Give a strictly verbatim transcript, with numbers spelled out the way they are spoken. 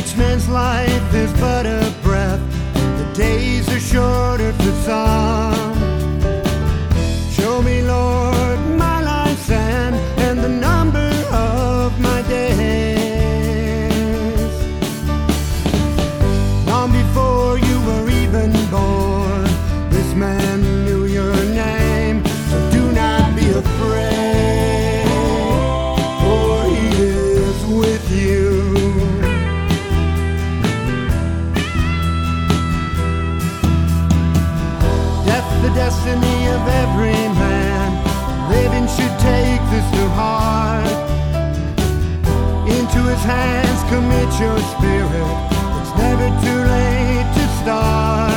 Each man's life is but a breath. The days are shorter for some. Show me, Lord, my life's end and the number of my days. Long before you were even born, this man knew your name. So do not be afraid, for he is with you. The destiny of every man living should take this to heart. Into his hands commit your spirit. It's never too late to start.